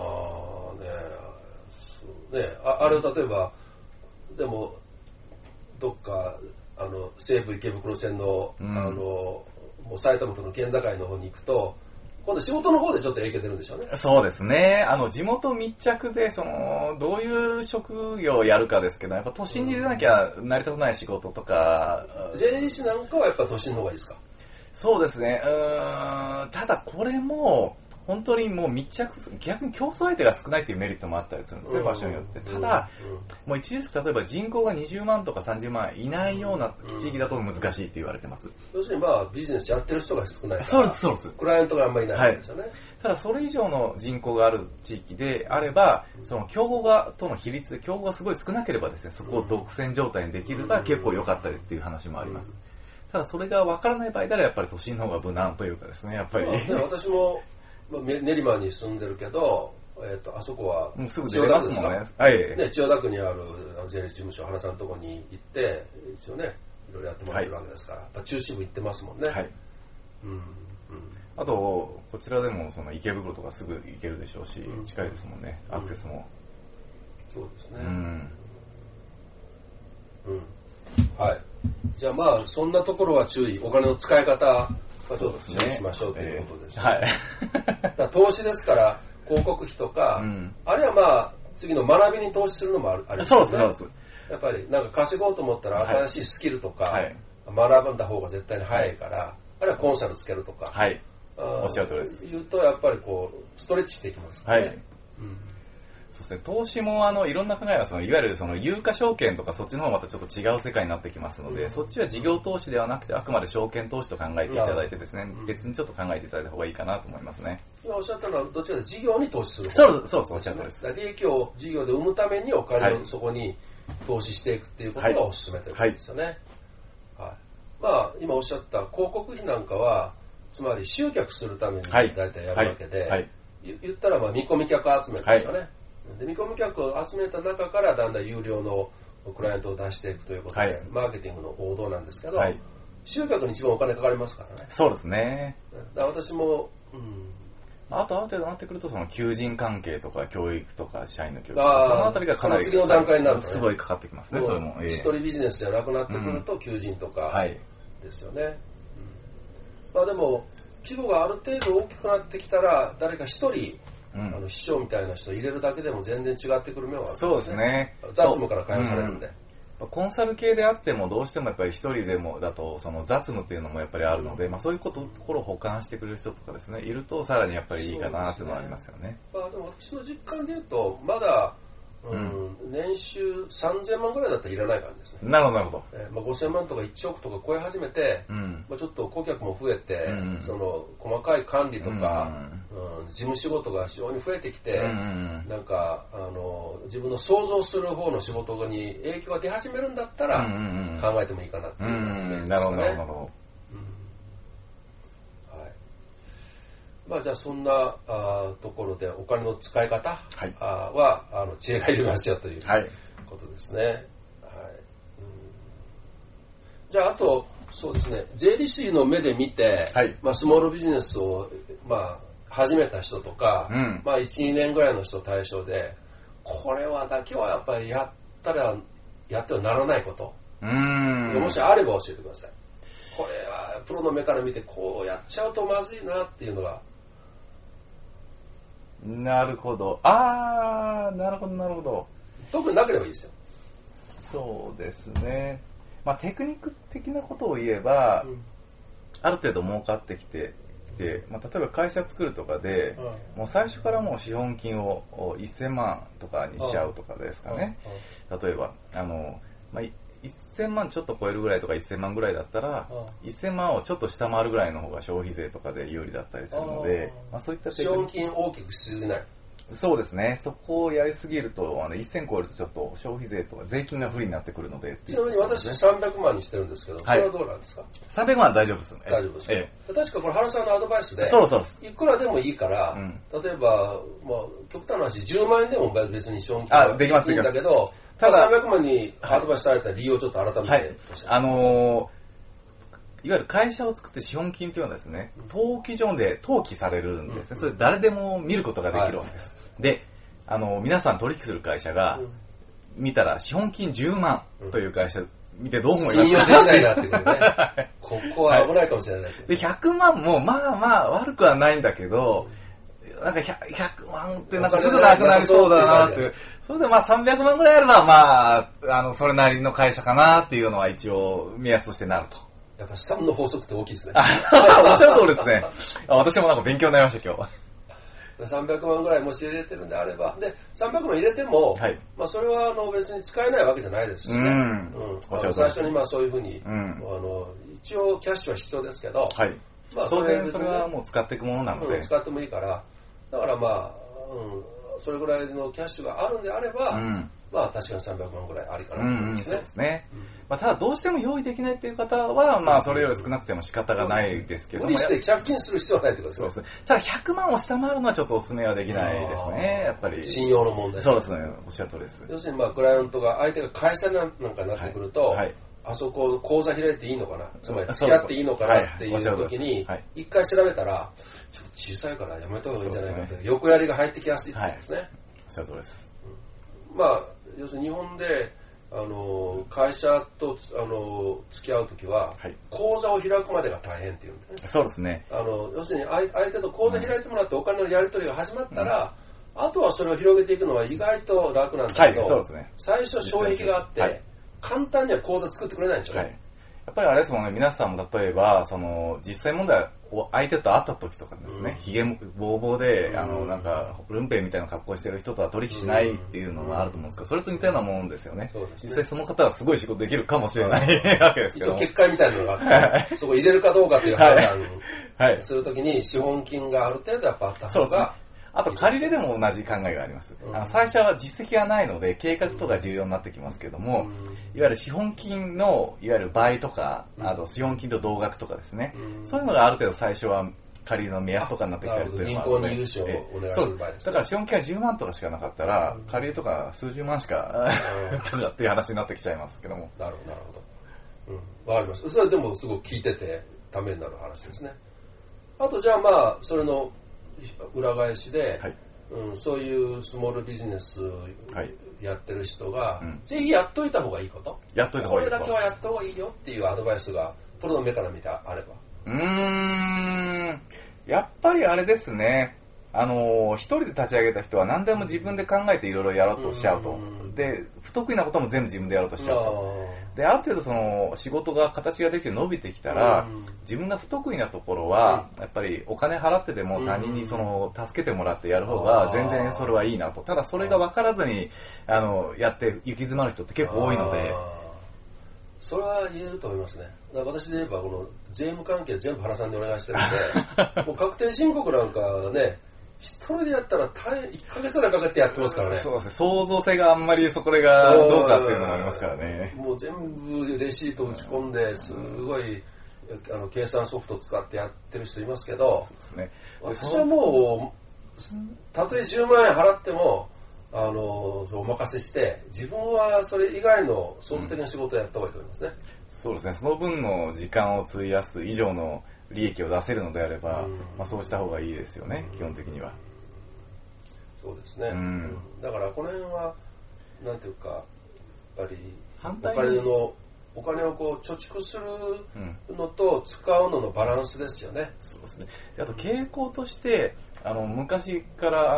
あれを例えば、でも、どっか、西武池袋線の、もう埼玉との県境の方に行くと、今度仕事の方でちょっと影響出るんでしょうね。 そうですね。地元密着で、どういう職業をやるかですけど、やっぱ都心に出なきゃ成り立たない仕事とか。 税理士なんかはやっぱ都心の方がいいですか？ そうですね。ただこれも、 本当にもう逆に競争相手が少ないっていうメリットもあったりするんですね、場所によって。ただ、もう著しく例えば人口が20万とか30万いないような地域だと難しいって言われてます。 要するにビジネスやってる人が少ないから。 そうです。 クライアントがあんまりいないんですよね。 ただそれ以上の人口がある地域であれば、その競合との比率で競合がすごい少なければですね、そこを独占状態にできれば結構良かったりっていう話もあります。ただそれが分からない場合ならやっぱり都心の方が無難というかですね、やっぱり。 私も練馬に住んでるけど、あそこはもうすぐ出れますもんね。はい。 ね、千代田区にある税理士事務所、原さんのところに行って、一応ね、いろいろやってもらってるわけですから、やっぱ中心部行ってますもんね。はい。 あと、こちらでもその池袋とかすぐ行けるでしょうし、近いですもんね、アクセスも。 そうですね。はい。じゃあそんなところは注意、お金の使い方、ちょっと注意しましょうということですね。はい。だ投資ですから、広告費とか、あるいは次の学びに投資するのもありますね。そうです。やっぱりなんか稼ごうと思ったら新しいスキルとか、学んだ方が絶対に早いから、あるいはコンサルつけるとか。はい。おっしゃる通りです。言うとやっぱりストレッチしていきますね。はい。 そうですね、投資もいろんな考えがいわゆる有価証券とかそっちの方またちょっと違う世界になってきますので、そっちは事業投資ではなくてあくまで証券投資と考えていただいてですね、別にちょっと考えていただいた方がいいかなと思いますね。 今おっしゃったのはどっちかというと事業に投資する。 そう、おっしゃる通りです。 利益を事業で生むためにお金をそこに投資していくっていうことがお勧めということですよね。はい。今おっしゃった広告費なんかは、つまり集客するために大体やるわけで、言ったら見込み客集めですよね。で見込み客を集めた中からだんだん有料のクライアントを出していくということで、マーケティングの王道なんですけど、集客に一番お金かかりますからね。 そうですね。 だから私も、 あとある程度なってくると求人関係とか教育とか社員の教育とかそのあたりがかなり次の段階になると、 すごいかかってきますね。それも一人ビジネスじゃなくなってくると求人とかですよね。でも規模がある程度大きくなってきたら誰か一人秘書みたいな人を入れるだけでも全然違ってくる面はあるんですね。 そうですね。 雑務から解放されるんで。 コンサル系であってもどうしてもやっぱり一人でもだと雑務っていうのもやっぱりあるので、そういうところを補完してくれる人とかですね、いるとさらにやっぱりいいかなっていうのはありますよね。 でも私の実感で言うとまだ年収3000万ぐらいだったらいらない感じですね。 なるほど、なるほど。5000万とか1億とか超え始めて、ちょっと顧客も増えて、細かい管理とか、事務仕事が非常に増えてきて、なんか自分の想像する方の仕事に影響が出始めるんだったら、考えてもいいかなっていうイメージですかね。なるほど。じゃあそんなところでお金の使い方は知恵がいりますよということですね。はい。じゃああとそうですね、税理士の目で見て、スモールビジネスを始めた人とか、1、2年ぐらいの人対象で、これだけはやっぱりやってはならないこと、もしあれば教えてください。これはプロの目から見てこうやっちゃうとまずいなっていうのが。 なるほど。なるほど。 特になければいいですよ。 そうですね。テクニック的なことを言えば、ある程度儲かってきて、例えば会社作るとかで、もう最初からもう資本金を1000万とかにしちゃうとかですかね。例えば、1000万ちょっと超えるぐらいとか1000万ぐらいだったら、1000万をちょっと下回るぐらいの方が消費税とかで有利だったりするので、そういった資本金大きくしすぎない。 そうですね。そこをやりすぎると、1000超えるとちょっと消費税とか税金が不利になってくるので。 ちなみに私300万にしてるんですけど、これはどうなんですか ？300万は大丈夫ですね。 大丈夫ですね。確かこれ原さんのアドバイスで、 そういくらでもいいから、例えば、極端な話、10万円でも別に資本金はできますんだけど、ただ300万にアドバイスされた理由をちょっと改めて。 いわゆる会社を作って資本金というのはですね、登記上で登記されるんですね。それ誰でも見ることができるわけです。で、皆さん取引する会社が見たら資本金10万という会社見てどう思いますか？ 信用できないなってことね。ここは危ないかもしれない。 で、100万も悪くはないんだけど、なんか 100万ってなんかすぐなくなりそうだなって。それで300万ぐらいあれば、それなりの会社かなっていうのは一応目安としてなると。 やっぱ資産の法則って大きいですね。 おっしゃる通りですね。私もなんか勉強になりました今日。 300万ぐらいもし入れてるんであれば、で、300万入れても、はい、まあそれは別に使えないわけじゃないですしね。最初にまあそういうふうに、一応キャッシュは必要ですけど、はい、 まあ当然それはもう使っていくものなので。 使ってもいいから、だからまあ、それぐらいのキャッシュがあるんであれば、まあ確かに300万ぐらいありかなと思いますね。 そうですね。まあ、ただどうしても用意できないっていう方は、まあそれより少なくても仕方がないですけども。 無理して借金する必要はないってことですね。 そうですね。ただ100万を下回るのはちょっとお勧めはできないですね。やっぱり。 信用の問題。 そうですね。おっしゃる通りです。 要するにまあクライアントが、相手が会社なんかになってくると、はいはい、あそこ口座開いていいのかな、つまり付き合っていいのかなっていう時に、一回調べたら、ちょっと小さいからやめた方がいいんじゃないかという、横やりが入ってきやすいですね。 おっしゃる通りです。 まあ、要するに日本で、会社と付き合うときは、はい、口座を開くまでが大変っていうんですね。 そうですね。 要するに相手と口座開いてもらってお金のやり取りが始まったら、あとはそれを広げていくのは意外と楽なんだけど、はい、そうですね、最初障壁があって、はい、簡単には口座作ってくれないんですよね。はい、 やっぱりあれですもんね、皆さんも例えば実際問題相手と会った時とかですね、ひげぼうぼうでなんかルンペイみたいな格好してる人とは取引しないっていうのがあると思うんですけど、それと似たようなもんですよね。実際その方はすごい仕事できるかもしれないわけですけど、 一応結界みたいなのがあってそこ入れるかどうかっていう判断するときに資本金がある程度やっぱあった方が、 あと借り入れでも同じ考えがあります。最初は実績がないので計画とか重要になってきますけども、いわゆる資本金のいわゆる倍とか、あと資本金と同額とかですね、そういうのがある程度最初は借り入れの目安とかになってきたりというのがあるので、 銀行に融資をお願いする場合です。 だから資本金は10万とかしかなかったら、借り入れとか数十万しかとかっていう話になってきちゃいますけども。 なるほど、なるほど。わかりました。それはでもすごく聞いててためになる話ですね。あとじゃあまあそれの裏返しで、はい、そういうスモールビジネスやってる人が、ぜひやっといた方がいいこと、 やっといた方がいいこと、 これだけはやった方がいいよっていうアドバイスがプロの目から見てあれば。 やっぱりあれですね、一人で立ち上げた人は何でも自分で考えていろいろやろうとしちゃうと。で、不得意なことも全部自分でやろうとしちゃうと。で、ある程度その仕事が形ができて伸びてきたら、自分が不得意なところは、やっぱりお金払ってでも他人に助けてもらってやる方が全然それはいいなと。ただそれが分からずに、やって行き詰まる人って結構多いので。 それは言えると思いますね。私で言えばこの税務関係全部原さんにお願いしてるんで、もう確定申告なんかね、一人でやったら1ヶ月ぐらいかけてやってますからね。 そうですね。創造性があんまりこれがどうかっていうのもありますからね。 もう全部レシート打ち込んで、すごい計算ソフト使ってやってる人いますけど、そうですね、私はもう、たとえ10万円払っても、お任せして、自分はそれ以外の創造的な仕事をやった方がいいと思いますね。 そうですね。その分の時間を費やす以上の利益を出せるのであれば、まあ、そうした方がいいですよね、基本的には。 そうですね。だからこの辺はなんていうか、やっぱりお金をこう貯蓄するのと使うののバランスですよね。 そうですね。あと傾向として昔から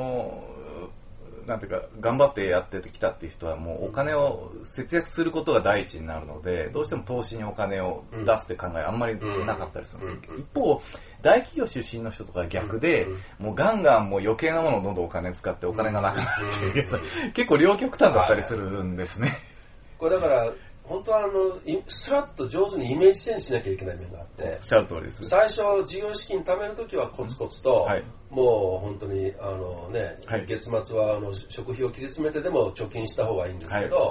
なんていうか頑張ってやってきたっていう人はもうお金を節約することが第一になるので、どうしても投資にお金を出すって考えあんまりなかったりするんですけど、一方大企業出身の人とか逆で、もうガンガンもう余計なものをどんどんお金使ってお金がなくなるっていう結構両極端だったりするんですね。 これだから本当はスラッと上手にイメージチェンジしなきゃいけない面があって、 おっしゃる通りです。 最初事業資金貯めるときはコツコツと、はい、もう本当にはい、月末は食費を切り詰めてでも貯金した方がいいんですけど、はい、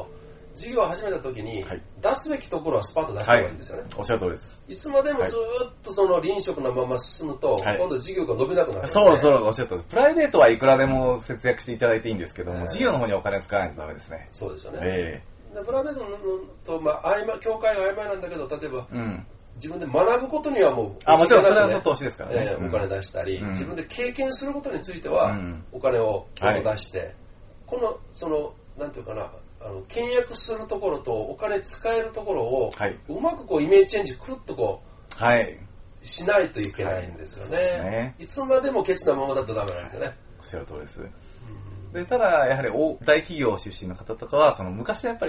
事業を始めたときに、はい、出すべきところはスパッと出した方がいいんですよね。 おっしゃる通りです。 いつまでもずっと臨職のまま進むと、今度事業が伸びなくなる、 そうおっしゃる通り。プライベートはいくらでも節約していただいていいんですけども、事業の方にお金使わないとダメですね。 そうですよね。プライベートと、境界が曖昧なんだけど、例えば、自分で学ぶことにはもう、 もちろんそれは投資ですからね。 お金出したり、自分で経験することについては、お金を出して、なんていうかな、倹約するところとお金使えるところを、うまくイメージチェンジくるっとしないといけないんですよね。いつまでもケチなままだとダメなんですよね。 おっしゃる通りです。でただやはり大企業出身の方とかは昔はやっぱり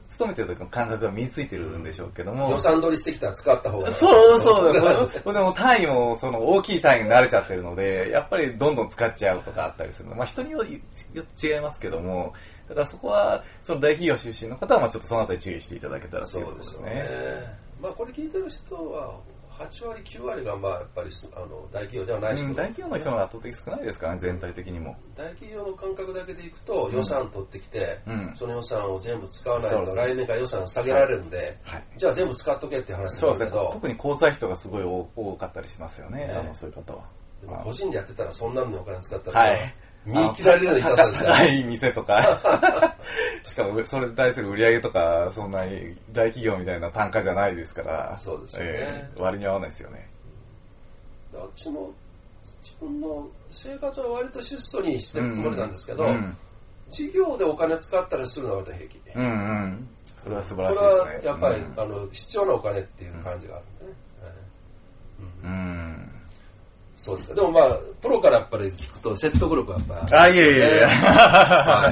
勤めてる時の感覚が身についてるんでしょうけども。 予算取りしてきたら使った方が。 そうそう。でも単位もその大きい単位に慣れちゃってるので、やっぱりどんどん使っちゃうとかあったりするの。まあ人によって違いますけども、だからそこは、その大企業出身の方は、まあちょっとそのあたり注意していただけたらということですね。 まあこれ聞いてる人は、8割、9割がまあやっぱり大企業ではない人、 大企業の人の圧倒的少ないですからね、全体的にも。 大企業の感覚だけでいくと、予算取ってきて、その予算を全部使わないと、来年から予算下げられるんで、じゃあ全部使っとけっていう話なんだけど、 特に交際費とかすごい多かったりしますよね、そういう方は。 でも個人でやってたらそんなのにお金使ったら、見切られるような痛さですから。 高い店とか、しかもそれに対する売り上げとか、そんなに大企業みたいな単価じゃないですから、 そうですよね。 割に合わないですよね。 私も自分の生活は割と質素にしてるつもりなんですけど、事業でお金使ったりするのはまた平気。 それは素晴らしいですね。 これはやっぱり、必要なお金っていう感じがあるんでね。そうですか。でもまあ、プロからやっぱり聞くと説得力はやっぱり。 いえ。 はい。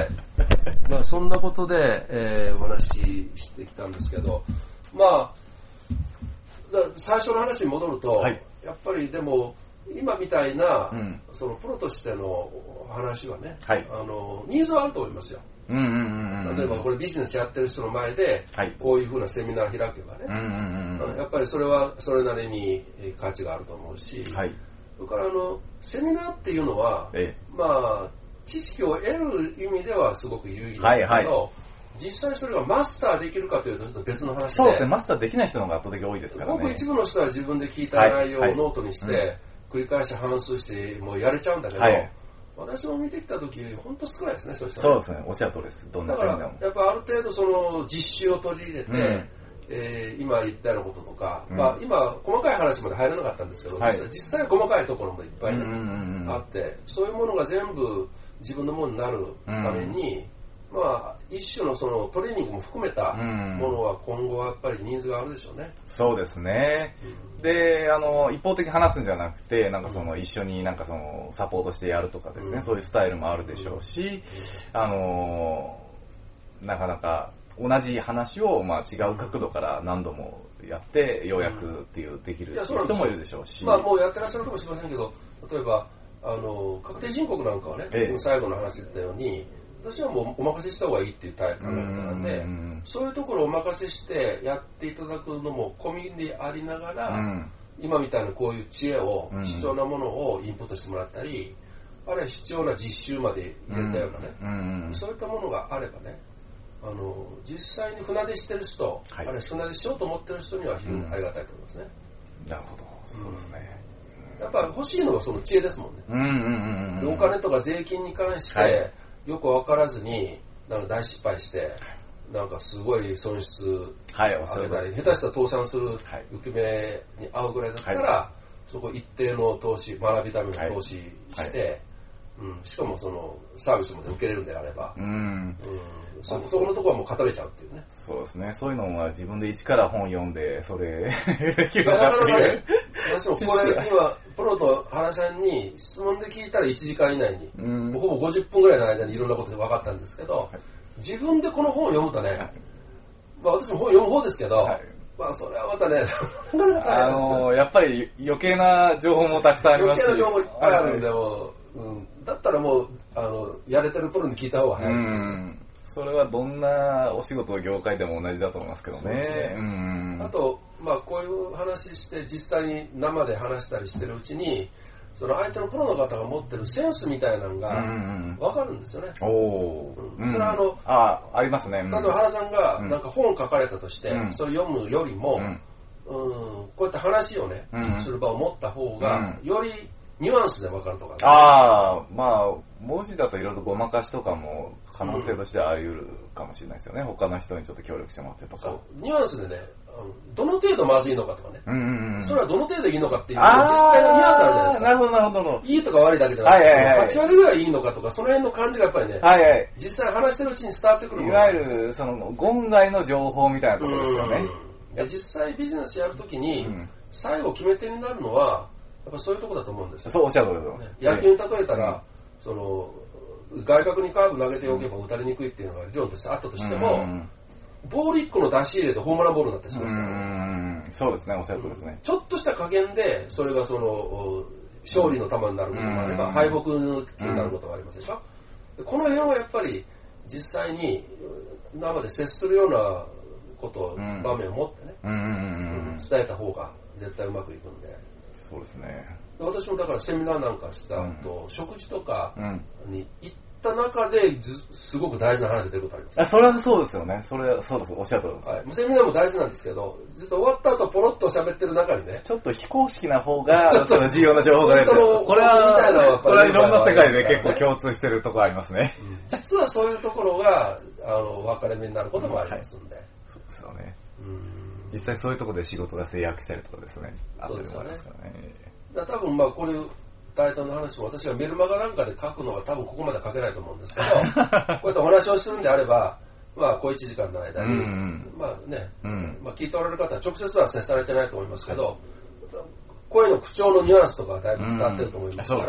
まあ、そんなことで、お話ししてきたんですけど、まあ、最初の話に戻ると、やっぱりでも、今みたいな、そのプロとしての話はね、ニーズはあると思いますよ。例えばこれビジネスやってる人の前で、こういうふうなセミナー開けばね、やっぱりそれはそれなりに価値があると思うし、それからセミナーっていうのは、まあ、知識を得る意味ではすごく有意義なんだけど、実際それがマスターできるかというとちょっと別の話で。 そうですね、マスターできない人の方が圧倒的に多いですからね。 ごく一部の人は自分で聞いた内容をノートにして、繰り返し反芻してもうやれちゃうんだけど、私も見てきたとき、本当少ないですね、そういう人は。 そうですね、おっしゃる通りです。どんなセミナーも。 だから、やっぱある程度その実習を取り入れて、今言ったようなこととか、まあ今細かい話まで入らなかったんですけど、実際細かいところもいっぱいあって、そういうものが全部自分のものになるために、まあ一種のそのトレーニングも含めたものは今後はやっぱりニーズがあるでしょうね。 そうですね。で、一方的に話すんじゃなくて、なんかその一緒になんかそのサポートしてやるとかですね、そういうスタイルもあるでしょうし、なかなか同じ話をまあ違う角度から何度もやってようやくっていうできる人もいるでしょうし、 まあもうやってらっしゃるかもしれませんけど、例えば確定申告なんかはね、最後の話で言ったように、私はもうお任せした方がいいっていうタイプなんで、そういうところをお任せしてやっていただくのも込みでありながら、今みたいなこういう知恵を、必要なものをインプットしてもらったり、あるいは必要な実習まで入れたようなね、そういったものがあればね、実際に船出してる人、あるいは船出しようと思ってる人には非常にありがたいと思いますね。 なるほど、そうですね。 やっぱり欲しいのはその知恵ですもんね。お金とか税金に関して、よく分からずになんか大失敗して、なんかすごい損失上げたり、下手したら倒産する受け目に遭うぐらいだったら、そこ一定の投資、学びための投資して、しかもそのサービスまで受けれるんであれば、そこのところはもう語れちゃうっていうね。 そうですね。そういうのは自分で一から本読んで、それできるなかなかね、私もこれ今、プロと原さんに質問で聞いたら1時間以内に、ほぼ50分ぐらいの間にいろんなことで分かったんですけど、自分でこの本を読むとね、まあ私も本読む方ですけど、まあそれはまたね、 やっぱり余計な情報もたくさんありますし。 余計な情報もいっぱいあるんで、だったらもう、やれてるプロに聞いた方が早い。 それはどんなお仕事業界でも同じだと思いますけどね。 あと、まあこういう話して実際に生で話したりしてるうちに、その相手のプロの方が持ってるセンスみたいなのが分かるんですよね。それはありますね。 例えば原さんがなんか本を書かれたとして、それ読むよりも、こうやって話をね、する場を持った方が、よりニュアンスで分かるとか、ね。 まあ、文字だといろいろごまかしとかも可能性としてあり得るかもしれないですよね。他の人にちょっと協力してもらってとか。 ニュアンスでね、どの程度まずいのかとかね。それはどの程度いいのかっていう、実際のニュアンスあるじゃないですか。 なるほど、なるほど。 いいとか悪いだけじゃなくて、8割ぐらいいいのかとか、その辺の感じがやっぱりね、実際話してるうちに伝わってくるいわゆる、その、言外の情報みたいなところですよね。 実際ビジネスやるときに、最後決め手になるのは、やっぱそういうところだと思うんですよ。 そうおっしゃると思います。 野球に例えたら、その外角にカーブ投げておけば打たれにくいっていうのが理論としてあったとしても、 ボール1個の出し入れでホームランボールになってしまいますからね。そうですね、おっしゃるとですね。 ちょっとした加減で、それがその、勝利の球になることもあれば、敗北になることもありますでしょ。この辺はやっぱり、実際に生で接するようなことを、場面を持ってね、伝えた方が絶対うまくいくんで。 そうですね。 私もだからセミナーなんかした後、食事とかに行った中ですごく大事な話が出ることあります。 それはそうですよね。それはそうです。おっしゃるとおりです。 はい。セミナーも大事なんですけど、ずっと終わった後ポロッと喋ってる中にね。 ちょっと非公式な方が、その重要な情報が出てる。これはいろんな世界で結構共通してるところありますね。 実はそういうところが、分かれ目になることもありますんで。 そうですよね。実際そういうところで仕事が制約したりとかですね。 そうですよね。多分こういうタイトルの話も私がメルマガなんかで書くのは多分ここまで書けないと思うんですけど、こうやってお話をするんであれば、小1時間の間に、聞いておられる方は直接は接されてないと思いますけど、声の口調のニュアンスとかはだいぶ伝わってると思いますから、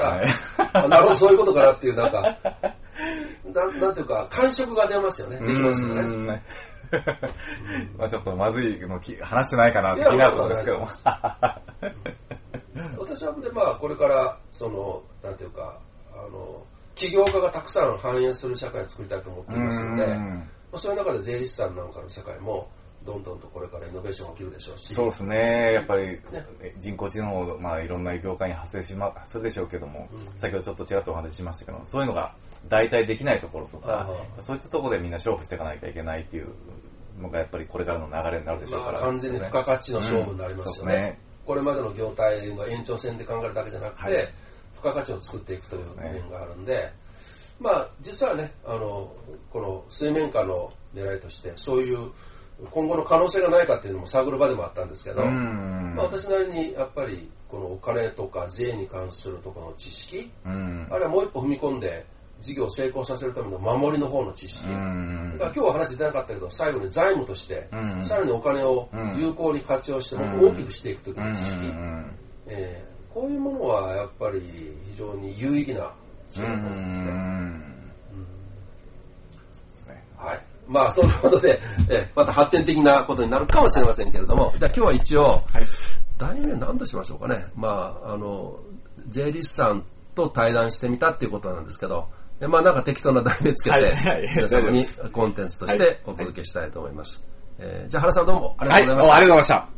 なるほどそういうことかなっていうなんていうか感触が出ますよね。できますよね。 ちょっとまずいの話してないかなって気になるところですけども。 私はこれからなんていうか起業家がたくさん繁栄する社会を作りたいと思っていますので、そういう中で税理士さんなんかの世界もどんどんとこれからイノベーションが起きるでしょうし。 そうですね。やっぱり、人工知能、いろんな業界に発生するでしょうけども、先ほどちょっとちらっとお話ししましたけど、そういうのが代替できないところとか、そういったところでみんな勝負していかなきゃいけないっていうのがやっぱりこれからの流れになるでしょうから。 完全に付加価値の勝負になりますよね。これまでの業態の延長線で考えるだけじゃなくて、付加価値を作っていくという面があるんで、実はね、この水面下の狙いとして、そういう今後の可能性がないかっていうのも探る場でもあったんですけど、私なりにやっぱりこのお金とか税に関するところの知識、あるいはもう一歩踏み込んで事業を成功させるための守りの方の知識、だから今日は話出なかったけど最後に財務としてさらにお金を有効に活用してもっと大きくしていくという知識、こういうものはやっぱり非常に有意義な仕事だと思うんですね。はい。そのことで、また発展的なことになるかもしれませんけれども、じゃあ今日は一応、題名何としましょうかね。税理士さんと対談してみたっていうことなんですけど、なんか適当な題名つけて、皆様にコンテンツとしてお届けしたいと思います。じゃあ原さんどうもありがとうございました。 ありがとうございました。